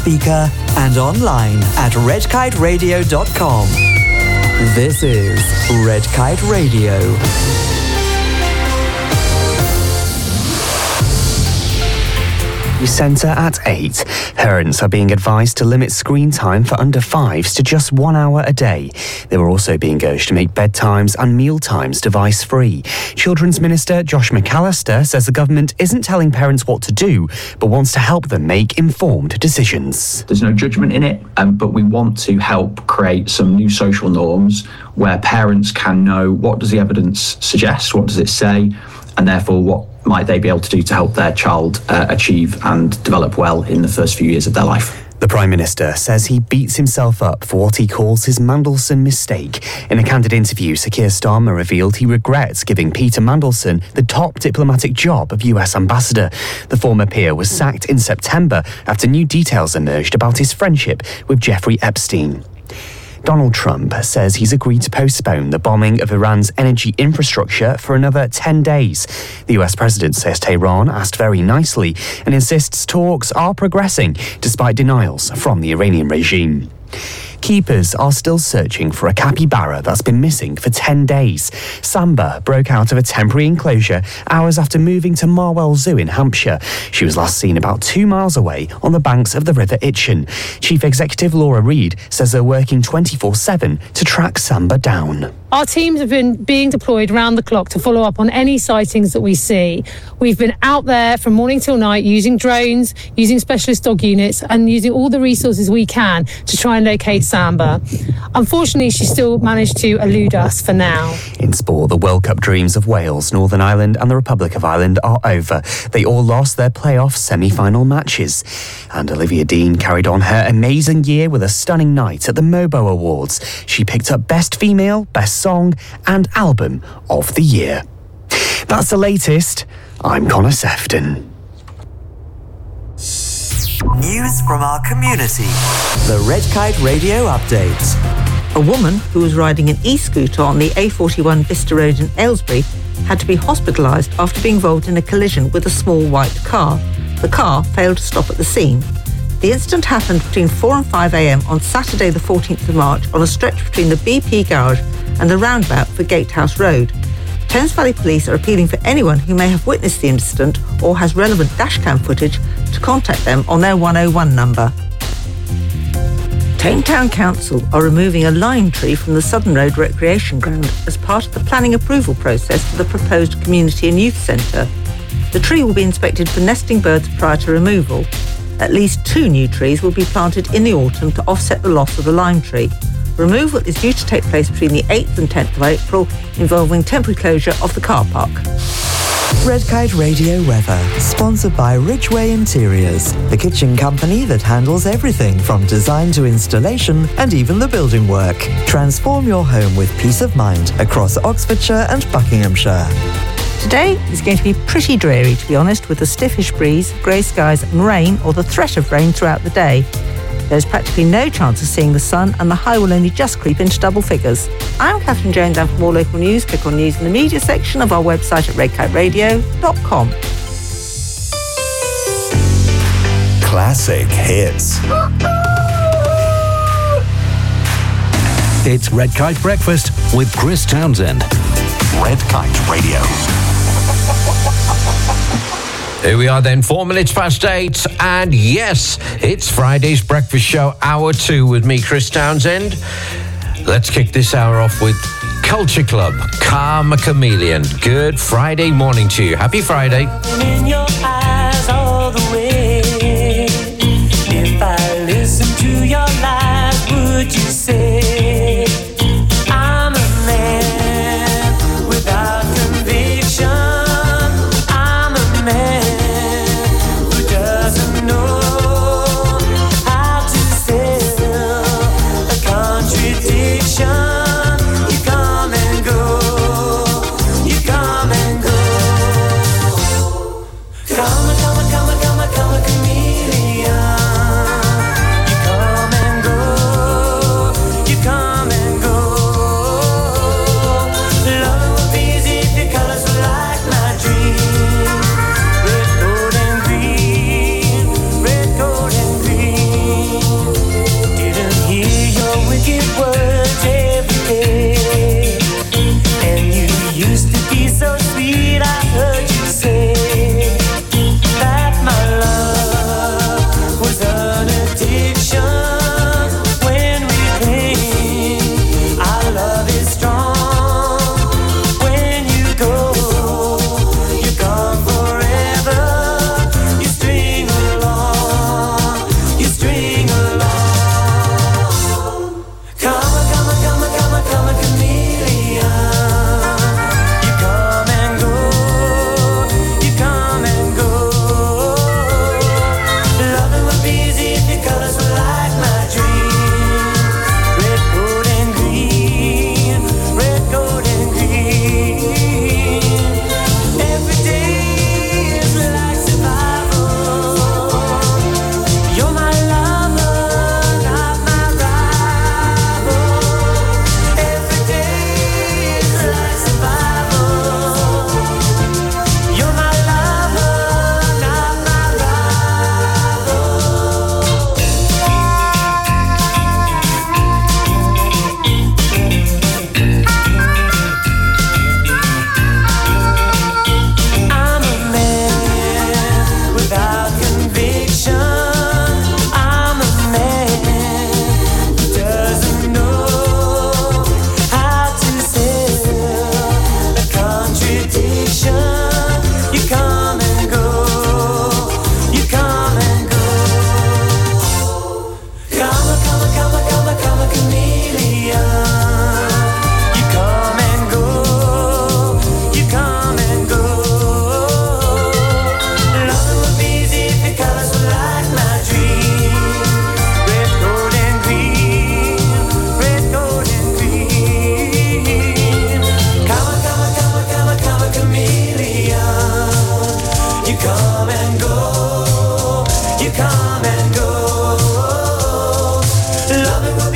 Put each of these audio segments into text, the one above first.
speaker and online at redkiteradio.com. This is Red Kite Radio. Centre at 8. Parents are being advised to limit screen time for under 5s to just 1 hour a day. They were also being urged to make bedtimes and meal times device-free. Children's Minister Josh McAllister says the government isn't telling parents what to do, but wants to help them make informed decisions. There's no judgment in it, but we want to help create some new social norms where parents can know what does the evidence suggest, what does it say, and therefore what might they be able to do to help their child achieve and develop well in the first few years of their life. The Prime Minister says he beats himself up for what he calls his Mandelson mistake. In a candid interview, Sir Keir Starmer revealed he regrets giving Peter Mandelson the top diplomatic job of US ambassador. The former peer was sacked in September after new details emerged about his friendship with Jeffrey Epstein. Donald Trump says he's agreed to postpone the bombing of Iran's energy infrastructure for another 10 days. The US president says Tehran asked very nicely and insists talks are progressing despite denials from the Iranian regime. Keepers are still searching for a capybara that's been missing for 10 days. Samba broke out of a temporary enclosure hours after moving to Marwell Zoo in Hampshire. She was last seen about 2 miles away on the banks of the River Itchen. Chief Executive Laura Reid says they're working 24/7 to track Samba down. Our teams have been being deployed round the clock to follow up on any sightings that we see. We've been out there from morning till night using drones, using specialist dog units and using all the resources we can to try and locate Samba. Unfortunately, she still managed to elude us for now. In sport, the World Cup dreams of Wales, Northern Ireland and the Republic of Ireland are over. They all lost their playoff semi-final matches. And Olivia Dean carried on her amazing year with a stunning night at the Mobo Awards. She picked up Best Female, Best Song and Album of the Year. That's the latest. I'm Connor Sefton. News from our community. The Red Kite Radio Update. A woman who was riding an e-scooter on the A41 Vista Road in Aylesbury had to be hospitalised after being involved in a collision with a small white car. The car failed to stop at the scene. The incident happened between 4 and 5 a.m. on Saturday the 14th of March on a stretch between the BP garage and the roundabout for Gatehouse Road. Thames Valley Police are appealing for anyone who may have witnessed the incident or has relevant dashcam footage to contact them on their 101 number. Tame Town Council are removing a lime tree from the Southern Road Recreation Ground as part of the planning approval process for the proposed community and youth centre. The tree will be inspected for nesting birds prior to removal. At least 2 new trees will be planted in the autumn to offset the loss of the lime tree. Removal is due to take place between the 8th and 10th of April, involving temporary closure of the car park. Red Kite Radio weather, sponsored by Ridgeway Interiors, the kitchen company that handles everything from design to installation and even the building work. Transform your home with peace of mind across Oxfordshire and Buckinghamshire. Today is going to be pretty dreary, to be honest, with a stiffish breeze, grey skies and rain or the threat of rain throughout the day. There's practically no chance of seeing the sun and the high will only just creep into double figures. I'm Catherine Jones, and for more local news, click on News in the Media section of our website at redkiteradio.com. Classic hits. It's Red Kite Breakfast with Chris Townsend. Red Kite Radio. Here we are then, 4 minutes past 8, and yes, it's Friday's Breakfast Show, Hour 2 with me, Chris Townsend. Let's kick this hour off with Culture Club, Karma Chameleon. Good Friday morning to you. Happy Friday. In your eyes all the way. If I listen to your lies, would you say I'm a man without conviction? I'm a man who doesn't know how to sell a contradiction. You come and go, you come and go.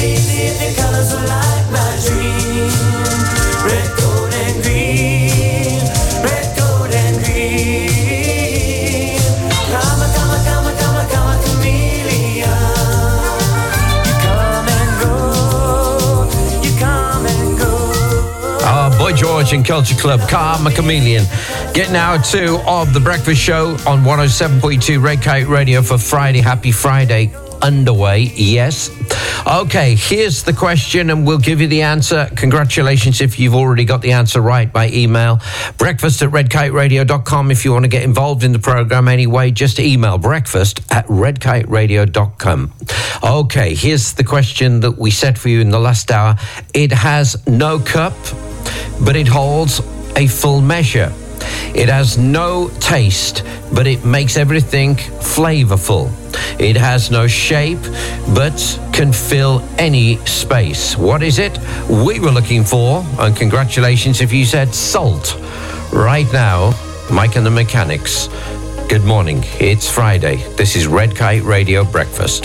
believe the colors are like my dream. Red, gold, and green. Red, gold, and green. Come, come, come, come, come, chameleon. You come and go. You come and go. Boy George and Culture Club, Calm a Chameleon. Getting hour 2 of The Breakfast Show on 107.2 Red Kite Radio for Friday. Happy Friday underway, yes. Okay, here's the question and we'll give you the answer. Congratulations if you've already got the answer right by email. breakfast@redkiteradio.com if you want to get involved in the program anyway. Just email breakfast@redkiteradio.com. Okay, here's the question that we set for you in the last hour. It has no cup, but it holds a full measure. It has no taste, but it makes everything flavorful. It has no shape, but can fill any space. What is it we were looking for? And congratulations if you said salt. Right now, Mike and the Mechanics. Good morning. It's Friday. This is Red Kite Radio Breakfast.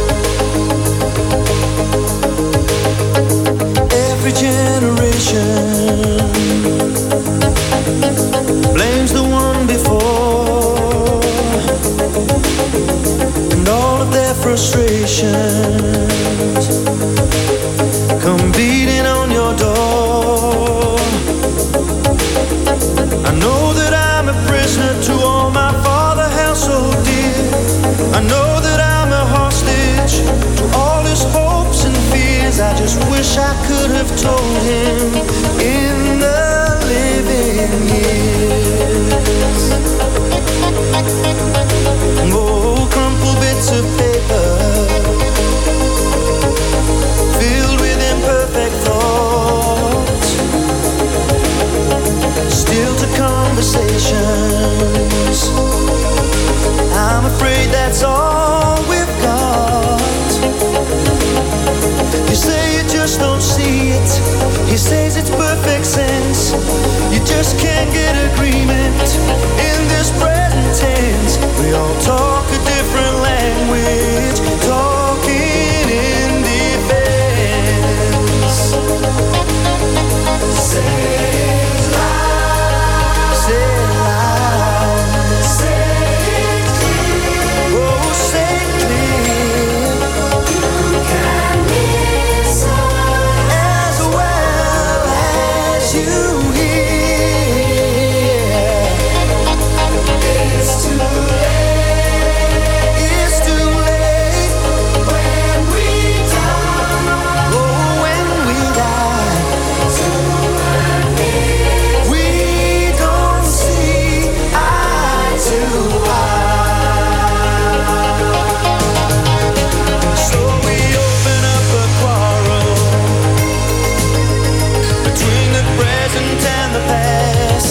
Every generation blames the one before, and all of their frustrations come beating on your door. I know that I'm a prisoner to all my father held so dear. I know that I'm a hostage to all his hopes and fears. I just wish I could have told him in the living years. Oh, crumpled bits of paper filled with imperfect thoughts, still to conversations. I'm afraid that's all we've got. You say you just don't see it. He says it's perfect sense. You just can't get agreement in this present tense. We all talk a different language, talking in defense. Say it loud. Say it loud. Say it clear. Oh, say it clear. You can listen as well as you hear. It's too late. It's too late when we die. Oh, when we die. We don't see eye to eye. So we open up a quarrel between the present and the past.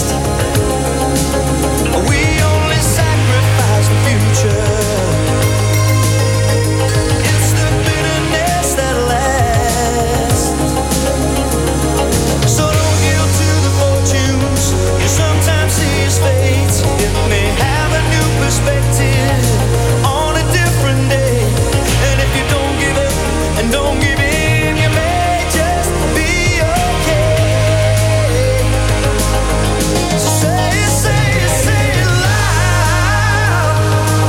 We only sacrifice the future. It's the bitterness that lasts. So don't yield to the fortunes you sometimes see as fate. It may have a new perspective on a different day. And if you don't give up and don't give in, you may just be okay. Say it, say it, say it loud.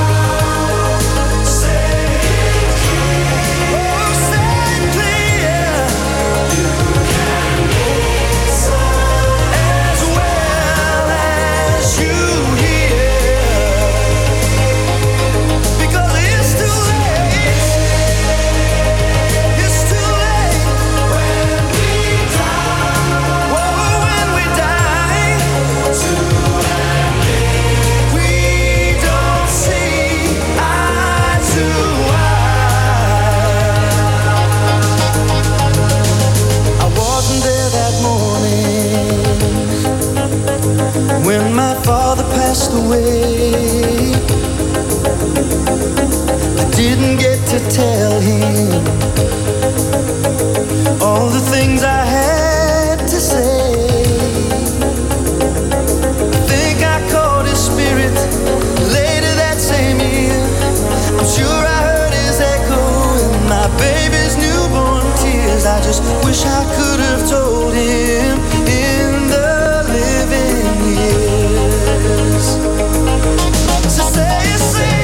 Say it clear. Oh, say it clear. You can listen as well as you hear. Because it's too late. It's too late when we die. Oh, when we die. We don't see eye to eye. I wasn't there that morning when my father passed away. I didn't get to tell him all the things I had to say. I think I caught his spirit later that same year. I'm sure I heard his echo in my baby's newborn I just wish I could have told him in the living years. So say it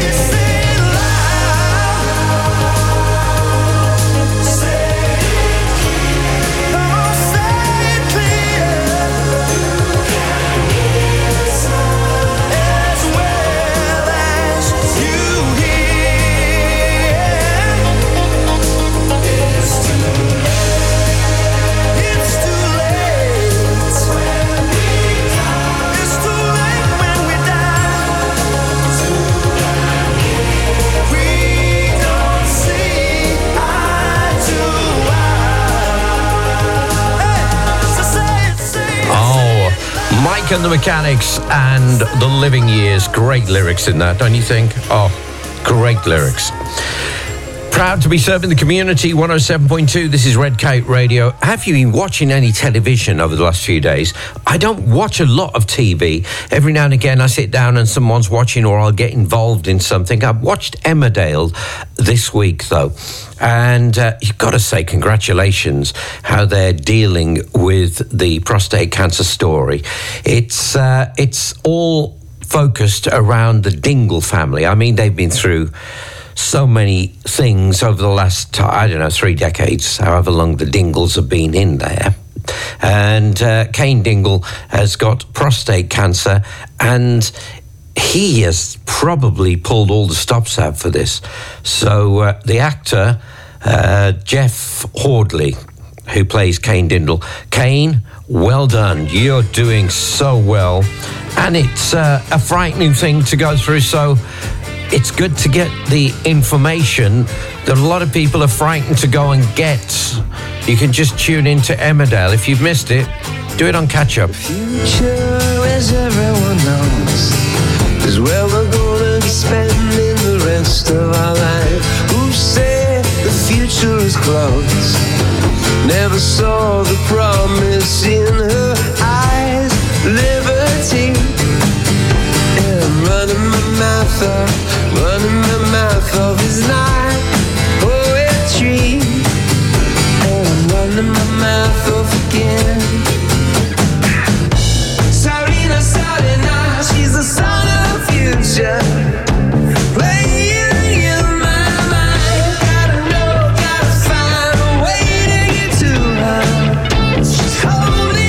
loud. Say it clear. Oh, say it clear. As well as you hear. It's too late. It's too late. It's too late when we die. We don't see eye to eye. So say it. Oh, Mike and the Mechanics and The Living Years. Great lyrics in that, don't you think? Oh, great lyrics. Proud to be serving the community, 107.2. This is Red Kite Radio. Have you been watching any television over the last few days? I don't watch a lot of TV. Every now and again I sit down and someone's watching or I'll get involved in something. I've watched Emmerdale this week, though. And you've got to say congratulations how they're dealing with the prostate cancer story. It's all focused around the Dingle family. I mean, they've been through so many things over the last, 3 decades, however long the Dingles have been in there. And Kane Dingle has got prostate cancer, and he has probably pulled all the stops out for this. So the actor, Jeff Hordley, who plays Kane Dingle. Kane, well done. You're doing so well. And it's a frightening thing to go through, so it's good to get the information that a lot of people are frightened to go and get. You can just tune into Emmerdale. If you've missed it, do it on catch-up. Future, as everyone knows, is where we're gonna be spending the rest of our life. Who said the future is close? Never saw the promise in her eyes. Liberty. And I'm running my mouth off is not poetry. And I'm running my mouth off again. Sarina, she's the son of the future. Playing in my mind. Gotta know, gotta find a way to get to her. She's holding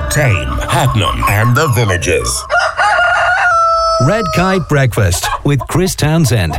Tame, Hadnam, and the Villagers. Red Kite Breakfast with Chris Townsend.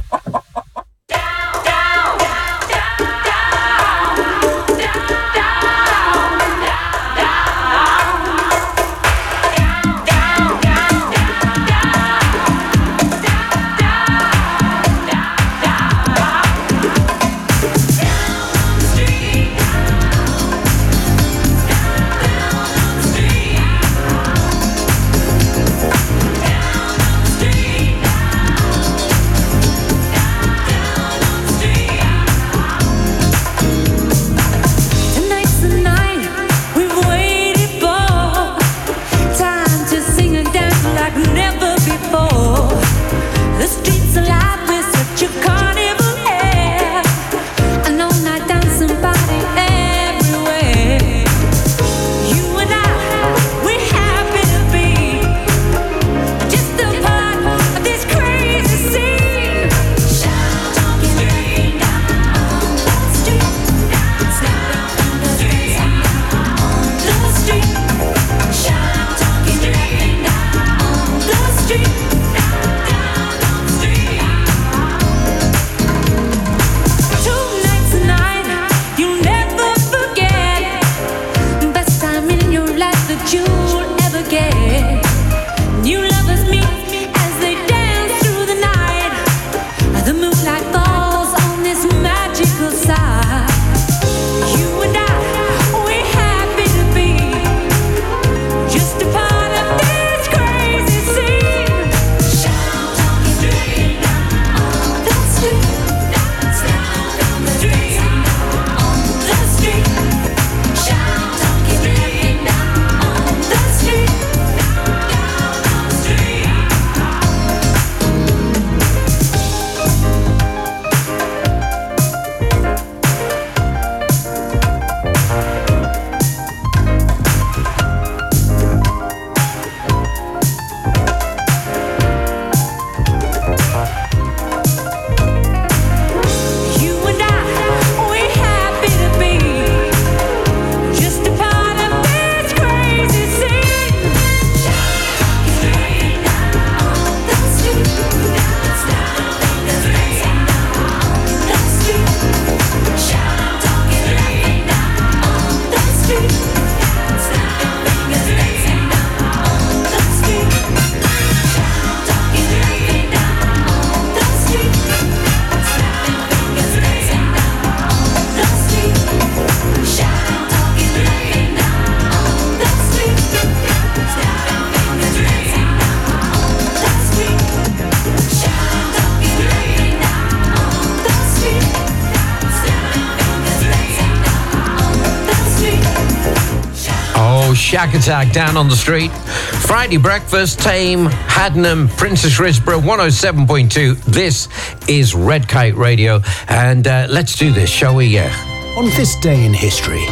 Shack Attack down on the street. Friday breakfast, Tame, Hadnam, Princess Risborough, 107.2. This is Red Kite Radio. And let's do this, shall we? On this day in history.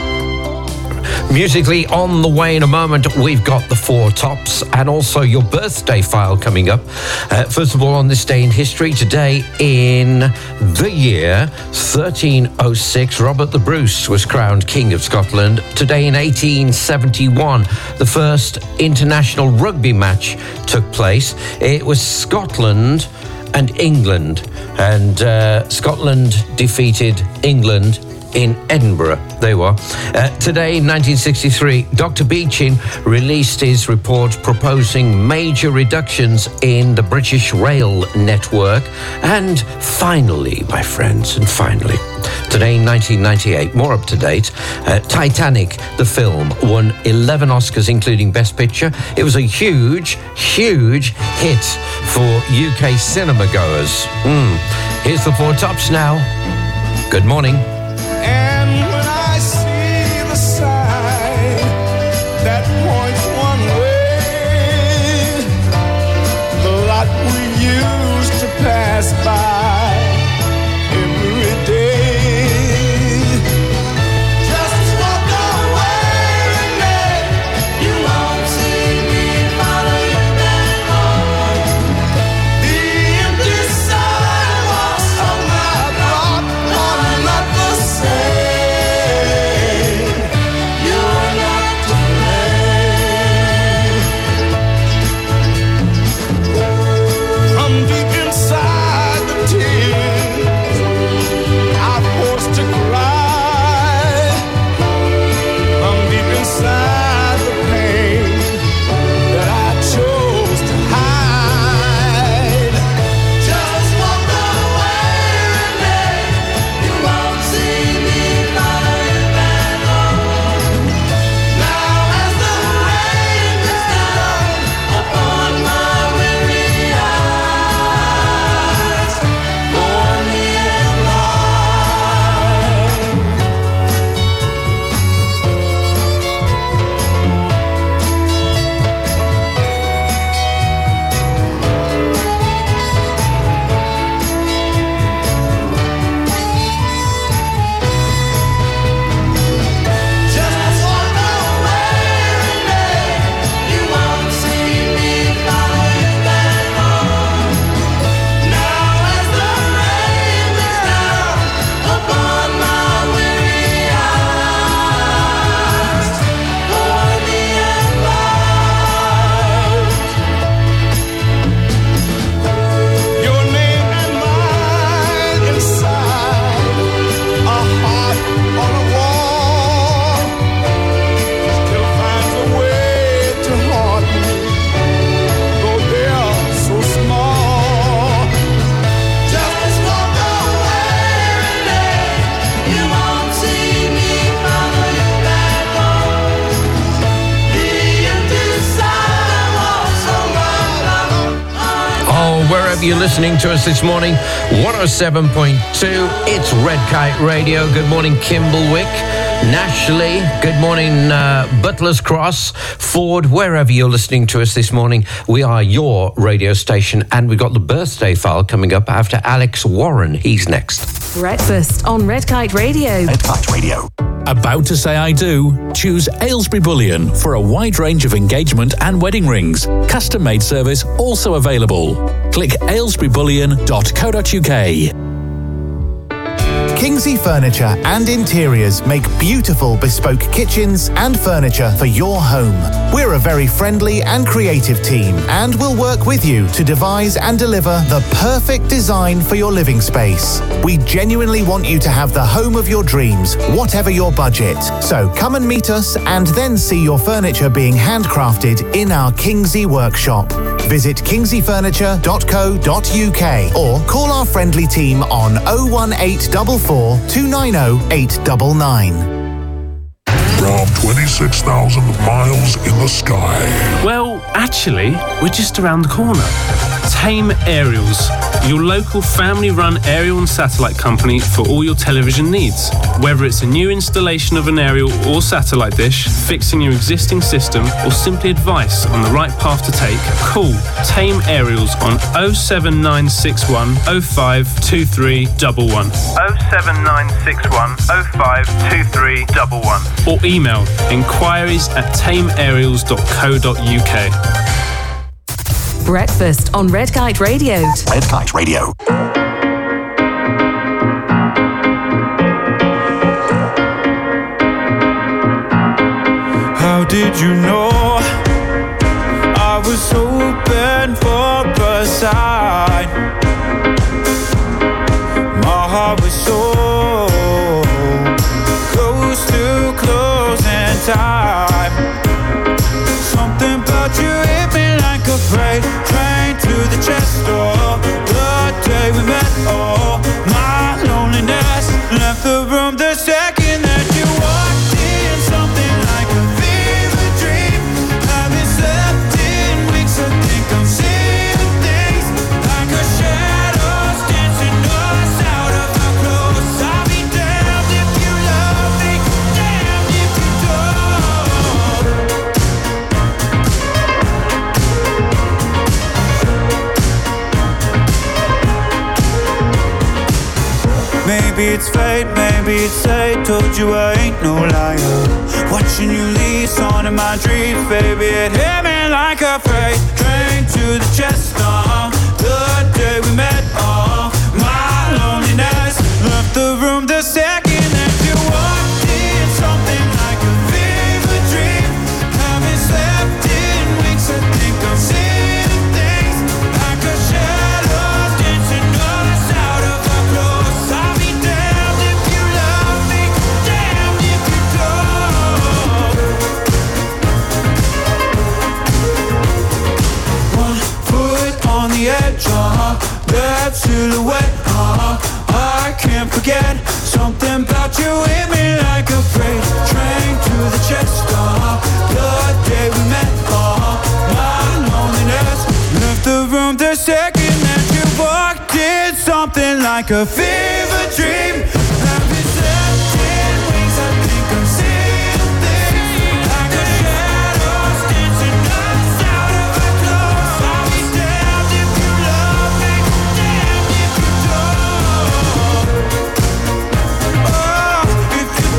Musically on the way in a moment, we've got the Four Tops and also your birthday file coming up. First of all, on this day in history, today in the year 1306, Robert the Bruce was crowned King of Scotland. Today in 1871, the first international rugby match took place. It was Scotland and England, and Scotland defeated England in Edinburgh. They were. Today, in 1963, Dr. Beechin released his report proposing major reductions in the British rail network. And finally, my friends, today in 1998, more up to date, Titanic, the film, won 11 Oscars, including Best Picture. It was a huge, huge hit for UK cinema goers. Here's the Four Tops now. Good morning. And when I see the sign that points one way, the lot we used to pass by every day, just walk away, Renee. You won't see me follow you back home. The empty sidewalks of my block are not the same. wherever you're listening to us this morning. 107.2, it's Red Kite Radio. Good morning, Kimblewick, Nashley. Good morning, Butlers Cross, Ford, wherever you're listening to us this morning. We are your radio station, and we've got the birthday file coming up after Alex Warren. He's next. Breakfast on Red Kite Radio. Red Kite Radio. About to say I do? Choose Aylesbury Bullion for a wide range of engagement and wedding rings. Custom-made service also available. Click aylesburybullion.co.uk. Kingsley Furniture and Interiors make beautiful bespoke kitchens and furniture for your home. We're a very friendly and creative team and will work with you to devise and deliver the perfect design for your living space. We genuinely want you to have the home of your dreams, whatever your budget. So come and meet us and then see your furniture being handcrafted in our Kingsley workshop. Visit kingsleyfurniture.co.uk or call our friendly team on 01844 290 899. From 26,000 miles in the sky. Well, actually, we're just around the corner. Tame Aerials, your local family-run aerial and satellite company for all your television needs. Whether it's a new installation of an aerial or satellite dish, fixing your existing system, or simply advice on the right path to take, call Tame Aerials on 07961 052311. 07961 052311. Or email inquiries@tameaerials.co.uk. Breakfast on Red Kite Radio. Red Kite Radio. How did you know I was hoping for a sign? My heart was so close to closing time. Something about you hit me like a freight train to the chest door. The day we met, oh, my loneliness left the room the second that you walked in. Something like a fever dream. Haven't slept in weeks. I think I'm seeing things like a shadows dancing us out of our clothes. I'll be damned if you love me, damned if you don't. Maybe it's fate, maybe it's fate. Told you I ain't no liar. Watching you leave on in my dreams, baby, it hit me like a freight train to the chest. The day we met, my loneliness left the room the second that you walked in. Something like a fever dream. Haven't slept in weeks. I think I'm seeing things like a shadow dancing us out of our clothes. I'll be damned if you love me, damned if you don't. One foot on the edge, that silhouette, I can't forget. Something about you hit me like a freight train to the chest. The day we met, my loneliness left the room the second that you walked in. Something like a fever dream. Haven't slept in weeks. I think I'm seeing things like a shadows dancing us out of our clothes. I'll be damned if you love me, damned if you don't. Oh, if you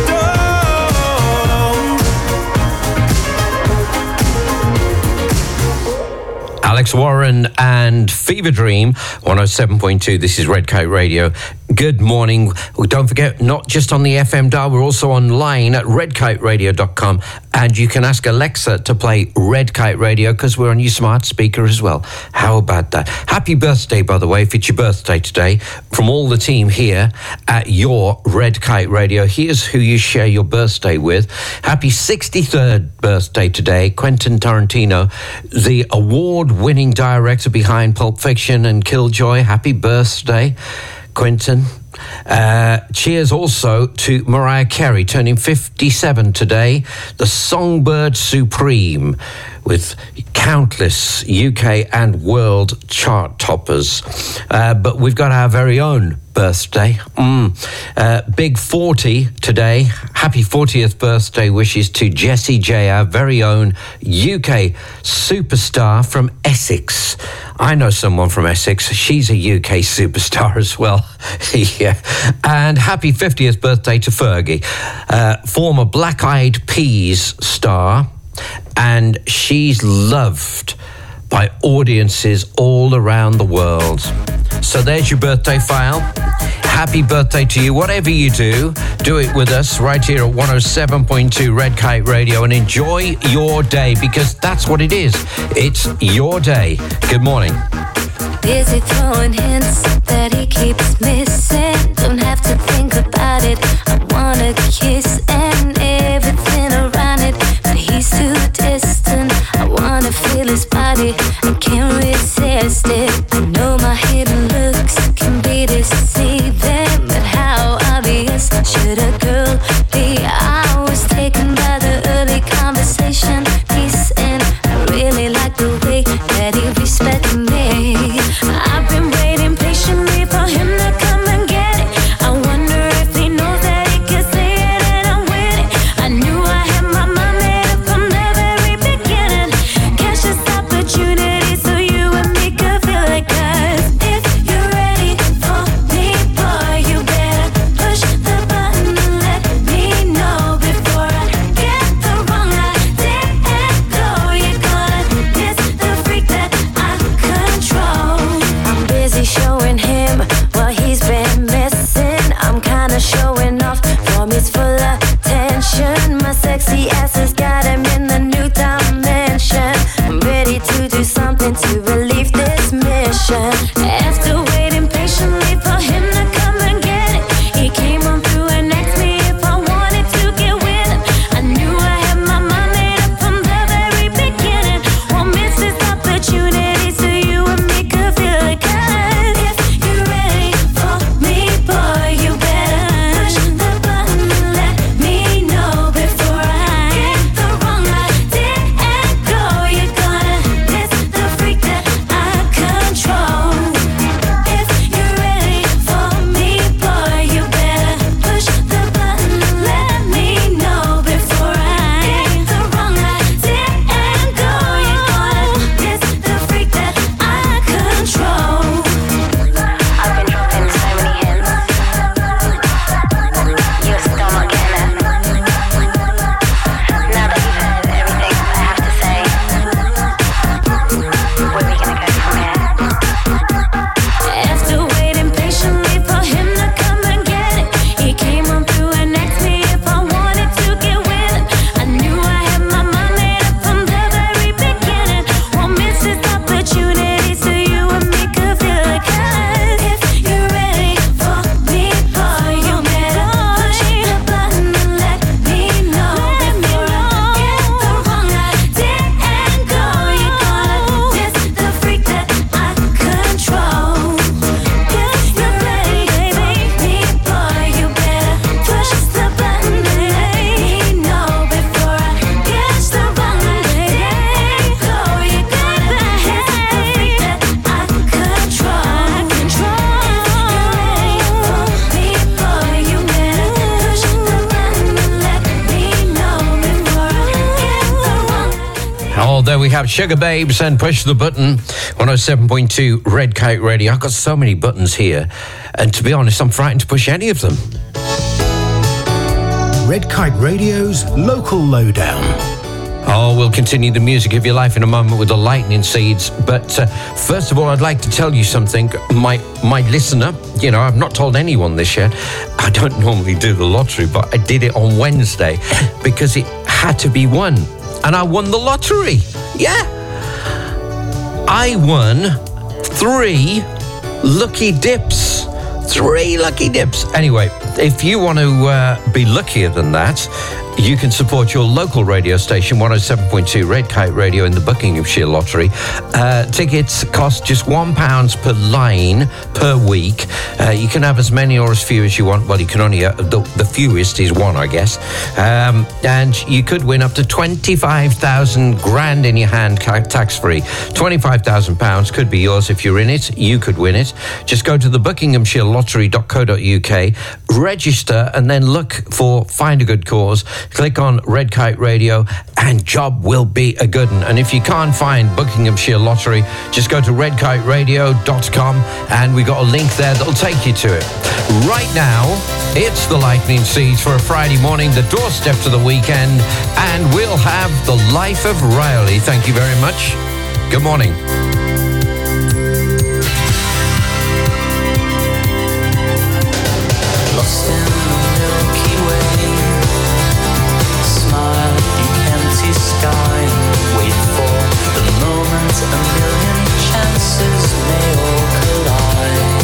don't. Alex Warren and Fever Dream, 107.2. This is Red Kite Radio. Good morning. Don't forget, not just on the FM dial, we're also online at redkiteradio.com, and you can ask Alexa to play Red Kite Radio because we're on your smart speaker as well. How about that? Happy birthday, by the way, if it's your birthday today. From all the team here at your Red Kite Radio, here's who you share your birthday with. Happy 63rd birthday today, Quentin Tarantino, the award-winning director behind Pulp Fiction and Killjoy. Happy birthday. Quinton. Cheers also to Mariah Carey, turning 57 today, the Songbird Supreme, with countless UK and world chart toppers. But we've got our very own birthday. Big 40 today. Happy 40th birthday wishes to Jessie J, our very own UK superstar from Essex. I know someone from Essex. She's a UK superstar as well. Yeah. And happy 50th birthday to Fergie, former Black Eyed Peas star, and she's loved by audiences all around the world. So there's your birthday file. Happy birthday to you. Whatever you do it with us right here at 107.2 Red Kite Radio, and enjoy your day, because that's what it is. It's your day. Good morning. Busy throwing hints that he keeps missing. Don't have to think about it. I wanna kiss and everything around it, but he's too distant. I wanna feel his body. I can't resist it. I know my hidden looks can be deceiving, but how obvious should a girl be? I was taken by the early conversation piece, and I really like the way that he respected me. I've been waiting patiently for him to come and get it. I wonder if he knows that he can say it and I'm with it. I knew I had my mind made up from the very beginning. Catch this opportunity so you and me could feel it. 'Cause if you're ready for me, boy, you better push the button and let me know before I get the wrong idea and go. You're gonna miss the freak that I control. I'm busy showing him what he's been missing. I'm kinda showing off from his full attention. My sexy ass has got him in the new dimension. I'm ready to do something to relieve this mission. After waiting patiently for him to come and get it, he came on through and asked me if I wanted to get with him. I knew I had my mind made up from the very beginning. Won't miss this opportunity so you and me could feel it. 'Cause if you're ready for me, boy, you better push the button and let me know before I get the wrong idea and go. You're gonna miss the freak that I control. If you're ready for me, boy, you better push the button and let me know before I get the wrong idea and go. You're gonna miss the freak that I control. I've been dropping so many hints. You're still not getting it. Now that you've heard everything I have to say, where are we gonna go from here? After waiting patiently for him to come and get it, he came on through and asked me if I wanted to get with him. I knew I had my mind made up from the very beginning. Won't miss this opportunity so you and me could feel it. 'Cause if you're ready for me, boy, you better push the button and let me know before I get the wrong idea and go. You're gonna miss the freak that I control. If you're ready for me, boy, you better push the button and let me know before I get the wrong idea and go. You're gonna miss the freak that I control. If you're ready for me, boy, you better push the button and let me know before I get the wrong. Oh, there we have Sugar Babes and Push the Button, 107.2 Red Kite Radio. I've got so many buttons here, and to be honest, I'm frightened to push any of them. Red Kite Radio's Local Lowdown. Oh, we'll continue the music of your life in a moment with the lightning seeds. But first of all, I'd like to tell you something. My listener, you know, I've not told anyone this yet. I don't normally do the lottery, but I did it on Wednesday because it had to be won. And I won the lottery. Yeah. I won 3 lucky dips. 3 lucky dips. Anyway, if you want to be luckier than that, you can support your local radio station, 107.2 Red Kite Radio in the Buckinghamshire Lottery. Tickets cost just £1 per line per week. You can have as many or as few as you want. Well, you can only, the fewest is 1, I guess. And you could win up to 25,000 grand in your hand, tax-free. £25,000 could be yours if you're in it. You could win it. Just go to the buckinghamshirelottery.co.uk, register, and then look for Find a Good Cause. Click on Red Kite Radio and job will be a good one. And if you can't find Buckinghamshire Lottery, just go to redkiteradio.com and we got a link there that'll take you to it. Right now, it's the Lightning Seeds for a Friday morning, the doorstep to the weekend, and we'll have The Life of Riley. Thank you very much. Good morning. Lost in the Milky Way, smile at the empty sky and wait for the moment a million chances may all collide.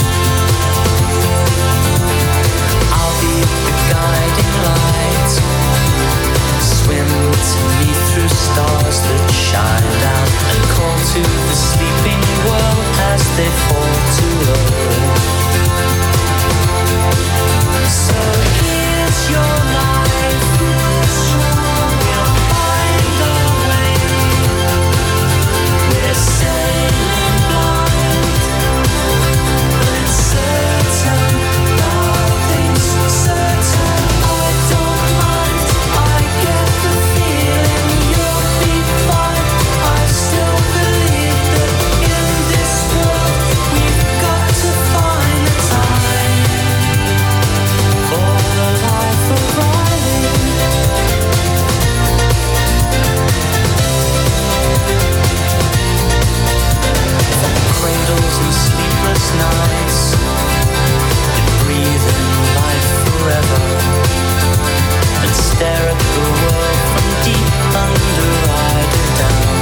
I'll be the guiding light, swim to me through stars that shine down and call to the sleeping world as they fall to earth. So here's your life, we'll find a way. We're sailing blind, but it's certain, nothing's certain. I don't mind, I get the feeling you'll be fine. I still believe that in this world we've got to find the time for the life of Riley. From cradles and sleepless nights that breathe in life forever and stare at the world from deep under Eider Down.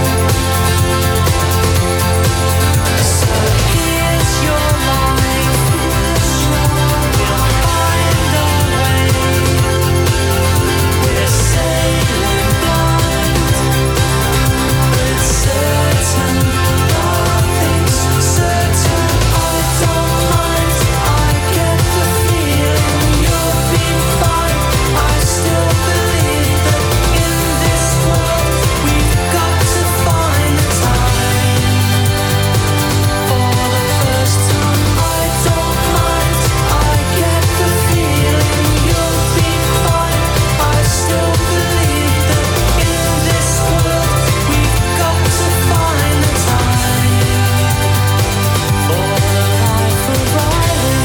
So here's your life, we'll find a way. We're sailing blind, but it's certain, nothing's certain. I don't mind, I get the feeling you'll be fine. I still believe that in this world we've got to find the time. For the first time, I don't mind, I get the feeling you'll be fine. I still believe that in this world we've got to find the time for the life of Riley.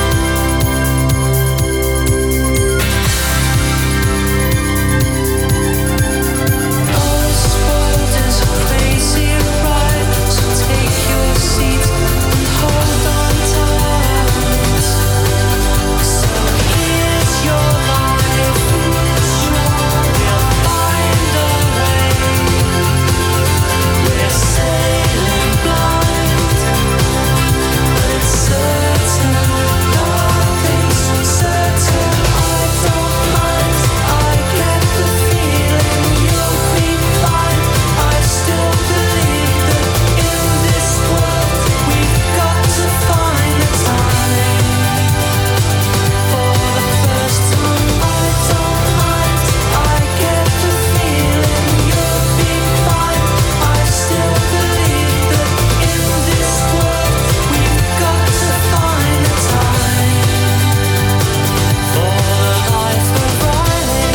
Oh, this world is a crazy ride, so take your seat and hold on tight. So here's your life, we'll find a way. We're sailing blind, but it's certain, nothing's certain. I don't mind, I get the feeling you'll be fine. I still believe that in this world we've got to find the time. For the first time, I don't mind, I get the feeling you'll be fine. I still believe that in this world we've got to find the time for the life of Riley.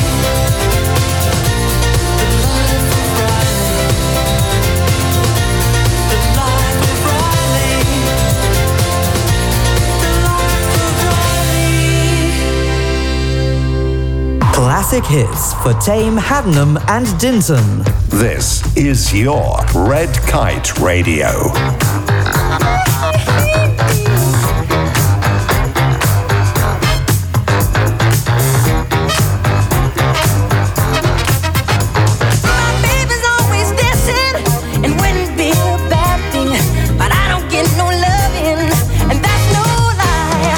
The life of Riley. The life of Riley. The life of Riley. Classic hits for Tame, Haddenham and Dinton. This is your Red Kite Radio. Baby's always dancing and wouldn't be a bad thing, but I don't get no loving, and that's no lie.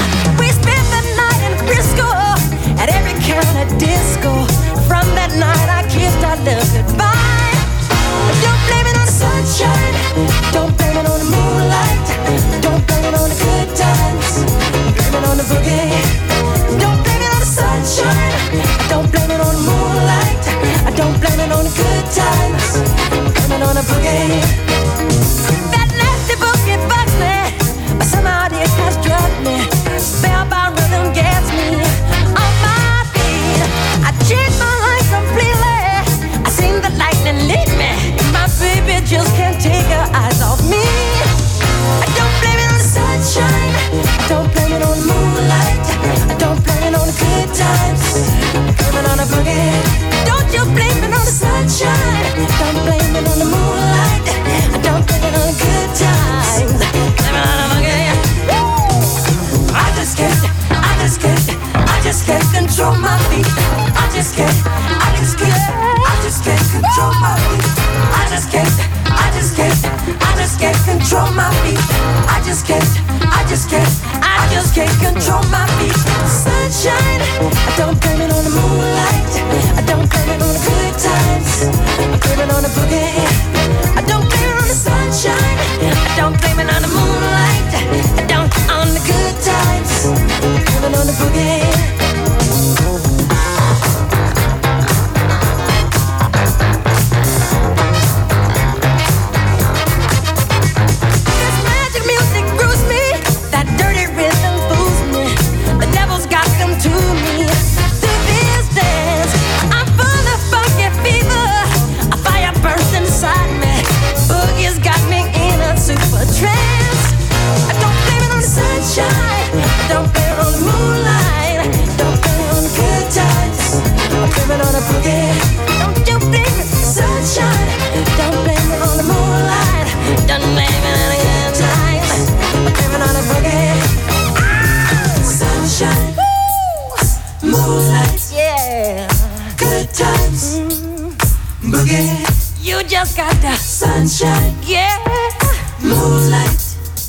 it on a boogie. Don't you blame it on the sunshine. Don't blame it on the moonlight. Don't blame it on the good times. Blame it on a boogie. I just can't control my feet. I just can't control my feet. I just can't control my feet. I just can't control my feet. Sunshine, I don't blame it on the moonlight. I don't blame it on the good times. I blame it on the boogie. I don't blame it on the sunshine. I don't blame it on the moonlight. I don't on the good times. I blame it on the boogie. You just got the sunshine, yeah. Moonlight,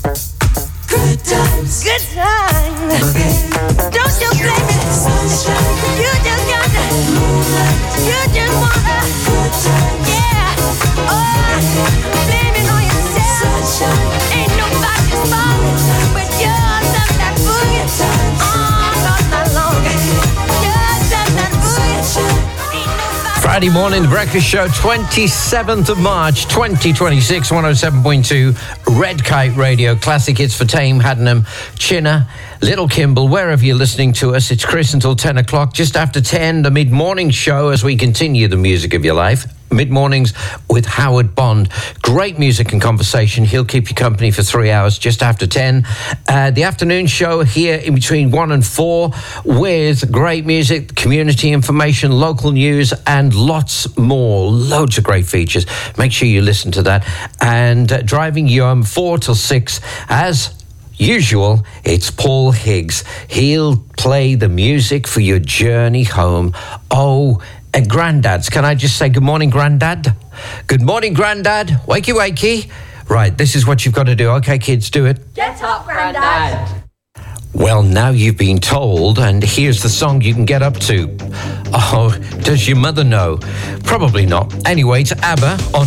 good times, good times. Don't you blame it, sunshine. You just got the moonlight. You just wanna good times, yeah. Oh, blame it on yourself. Sunshine, ain't nobody's fault but yours and that boogie. Oh, not that long. Yours and that boogie. Friday morning, The Breakfast Show, 27th of March, 2026, 107.2 Red Kite Radio. Classic hits for Tame, Haddenham, Chinner, Little Kimble, wherever you're listening to us. It's Chris until 10 o'clock. Just after 10, the mid-morning show as we continue the music of your life. Mid-mornings with Howard Bond. Great music and conversation. He'll keep you company for 3 hours just after 10. The afternoon show here in between 1 and 4 with great music, community information, local news, and lots more. Loads of great features. Make sure you listen to that. And driving you home 4 till 6 as usual, it's Paul Higgs. He'll play the music for your journey home. Oh, and granddads, can I just say good morning, Grandad? Good morning, Grandad. Wakey, wakey. Right, this is what you've got to do. Okay, kids, do it. Get up, Grandad. Well, now you've been told, and here's the song you can get up to. Oh, does your mother know? Probably not. Anyway, it's ABBA on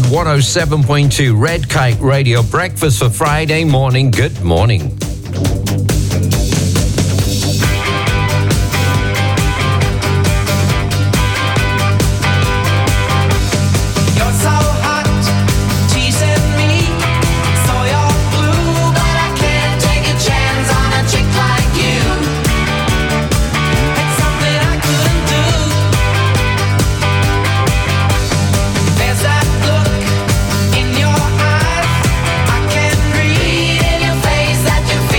107.2 Red Kite Radio. Breakfast for Friday morning. Good morning. In your eyes, I can read in your face that you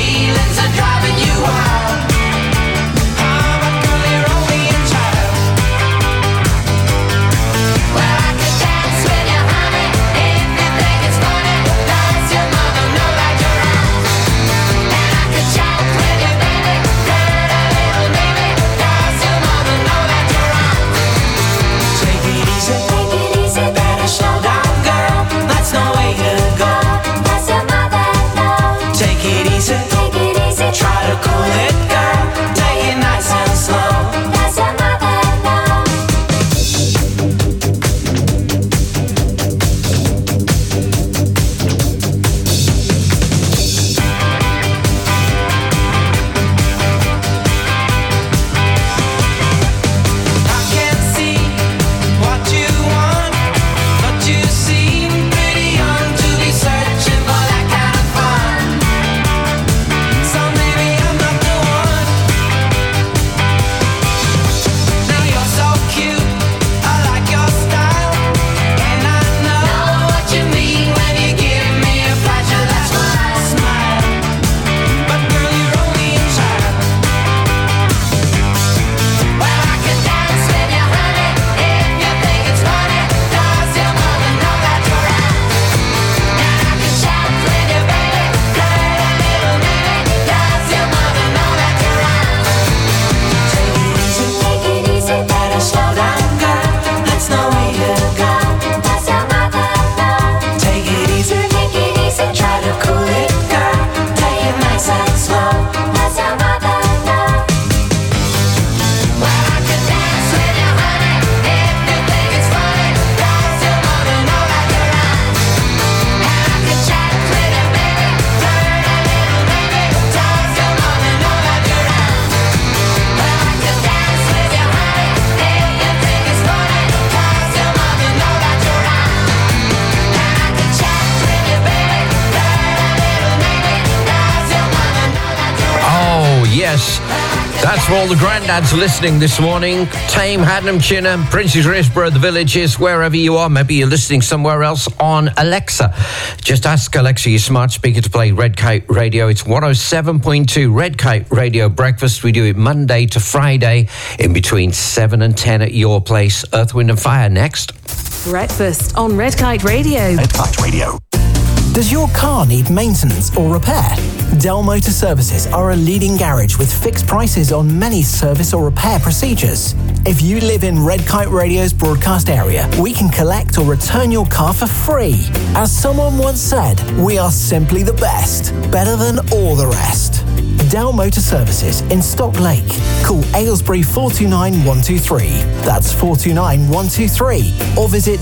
That's for all the granddads listening this morning. Tame, Hadnam, Chinham, Prince's Risborough, the villages, wherever you are. Maybe you're listening somewhere else on Alexa. Just ask Alexa, your smart speaker, to play Red Kite Radio. It's 107.2 Red Kite Radio Breakfast. We do it Monday to Friday in between 7 and 10 at your place. Earth, Wind and Fire next. Breakfast on Red Kite Radio. Red Kite Radio. Does your car need maintenance or repair? Dell Motor Services are a leading garage with fixed prices on many service or repair procedures. If you live in Red Kite Radio's broadcast area, we can collect or return your car for free. As someone once said, we are simply the best, better than all the rest. Dell Motor Services in Stock Lake. Call Aylesbury 429 123. That's 429 123. Or visit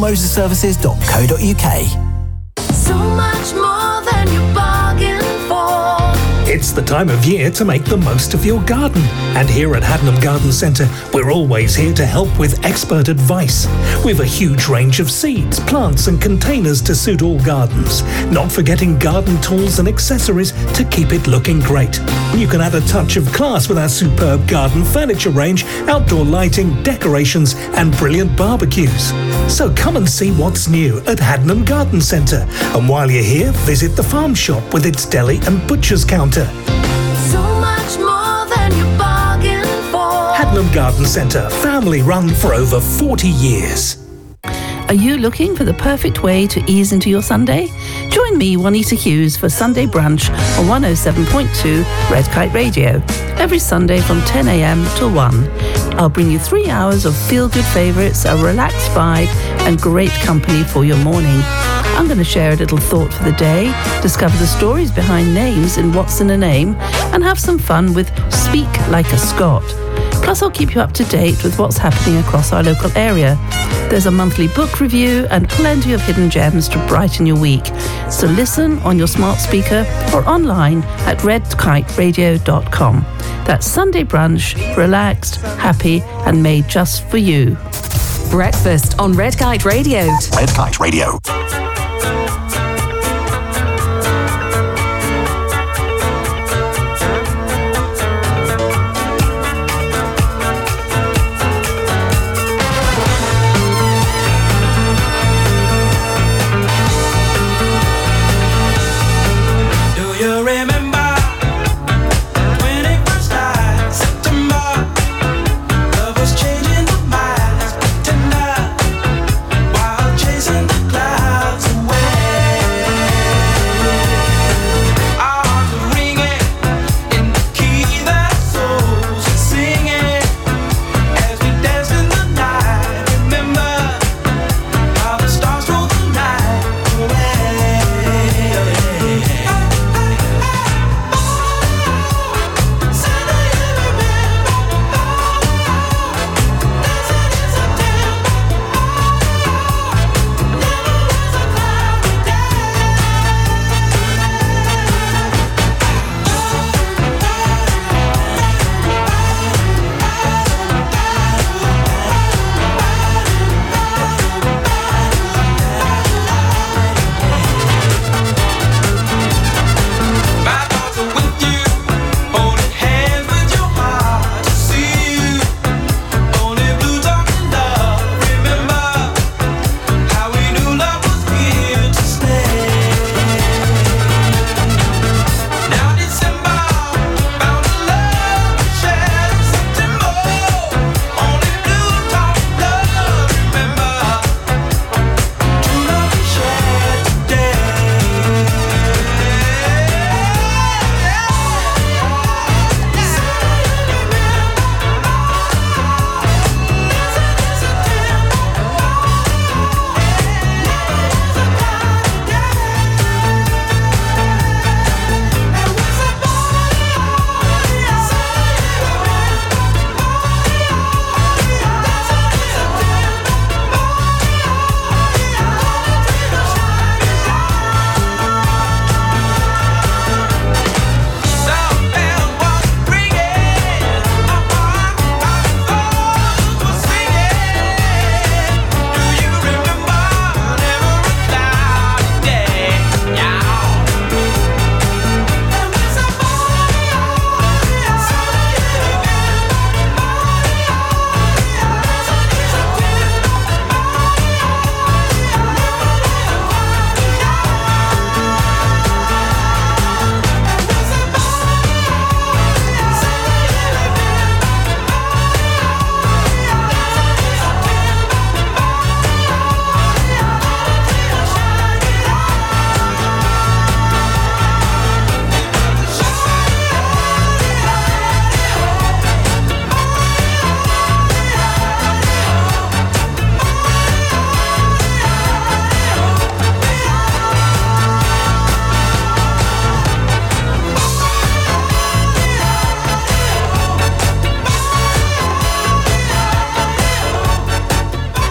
dellmotorservices.co.uk. So much more than you bargained for. It's the time of year to make the most of your garden. And here at Hadnam Garden Centre, we're always here to help with expert advice. We've a huge range of seeds, plants and containers to suit all gardens. Not forgetting garden tools and accessories to keep it looking great. You can add a touch of class with our superb garden furniture range, outdoor lighting, decorations and brilliant barbecues. So come and see what's new at Hadnam Garden Centre. And while you're here, visit the farm shop with its deli and butcher's counter. So much more than you bargained for. Hadnam Garden Centre, family run for over 40 years. Are you looking for the perfect way to ease into your Sunday? Join me, Juanita Hughes, for Sunday Brunch on 107.2 Red Kite Radio. Every Sunday from 10 a.m. till 1. I'll bring you 3 hours of feel-good favourites, a relaxed vibe and great company for your morning. I'm going to share a little thought for the day, discover the stories behind names in What's in a Name, and have some fun with Speak Like a Scot. Plus, I'll keep you up to date with what's happening across our local area. There's a monthly book review and plenty of hidden gems to brighten your week. So listen on your smart speaker or online at redkiteradio.com. That's Sunday Brunch, relaxed, happy and made just for you. Breakfast on Red Kite Radio. Red Kite Radio. Chasing the clouds away.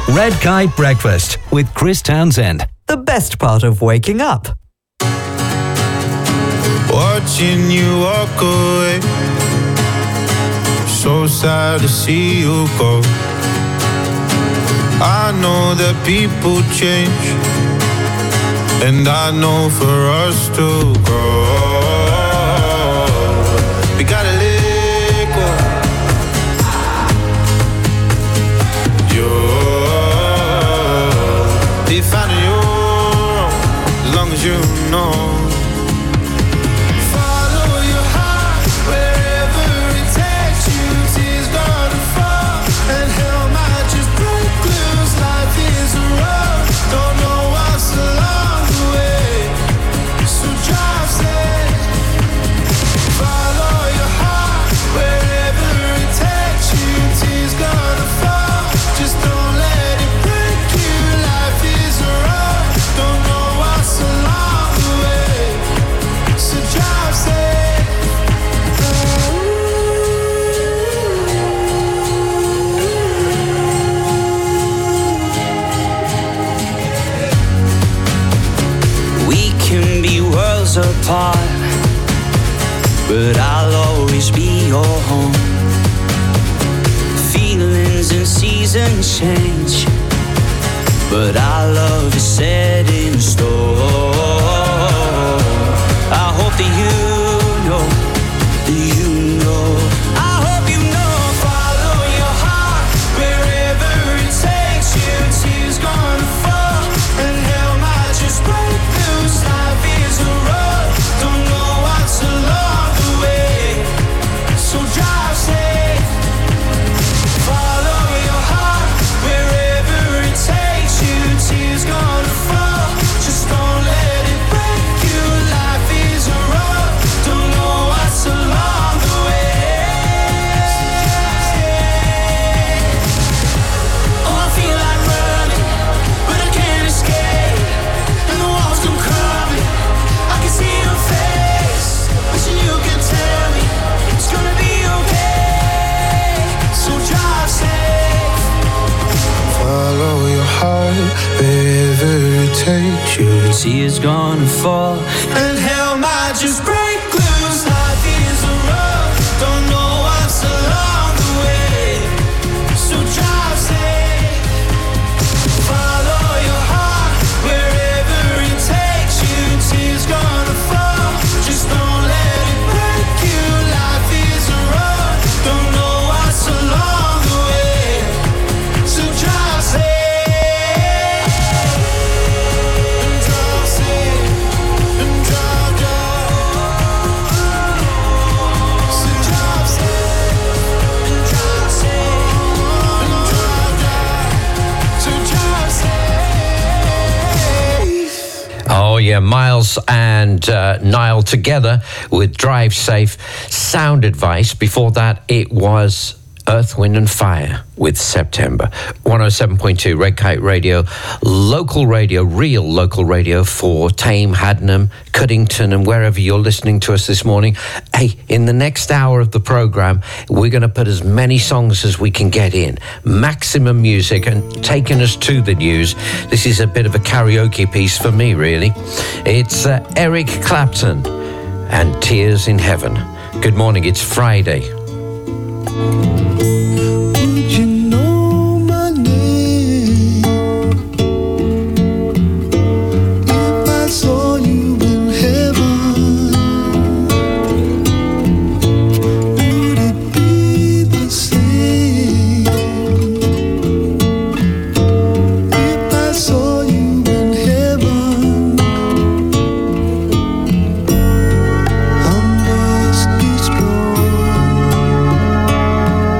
Red Kite Breakfast with Chris Townsend. The best part of waking up. Watching you walk away, so sad to see you go. I know that people change, and I know for us to grow, we gotta let go. You're finding your own, as long as you know. Apart, but I'll always be your home. Feelings and seasons change, but our love is set in stone. I hope that you know, I hope you know. Follow your heart wherever it takes you. Tears gonna fall and hell might just break loose. Life is a road, don't know what's along the way, so drive safe. Follow your heart wherever it takes you. Tears gonna fall, just don't let it break you. Life is a road, don't know what's along the way. Oh, I feel like running, but I can't escape, and the walls come crumbling. I can see your face, wishing you can tell me it's gonna be okay. So drive safe. Follow your heart wherever it takes you. Tears gonna fall And hell might just break loose. Life is a road, don't know what's along the way, so drive safe. Follow your heart wherever it takes you. Tears gonna fall, just don't let it break you. Life is a road, don't know what's along the way, so drive safe. And drive safe, and drive, so drive safe, and drive safe, and drive, so drive safe. Oh, yeah, Miles and Niall together with Drive Safe. Sound Advice. Before that, it was Earth, Wind and Fire with September. 107.2 Red Kite Radio, local radio, real local radio for Tame, Haddenham, Cuddington and wherever you're listening to us this morning. Hey, in the next hour of the programme, we're going to put as many songs as we can get in. Maximum music and taking us to the news. This is a bit of a karaoke piece for me, really. It's Eric Clapton and Tears in Heaven. Good morning, it's Friday. You know my name. If I saw you in heaven, would it be the same? If I saw you in heaven, I must be strong.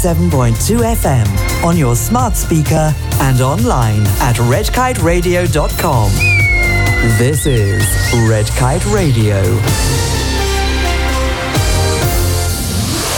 107.2 FM on your smart speaker and online at redkiteradio.com. This is Red Kite Radio.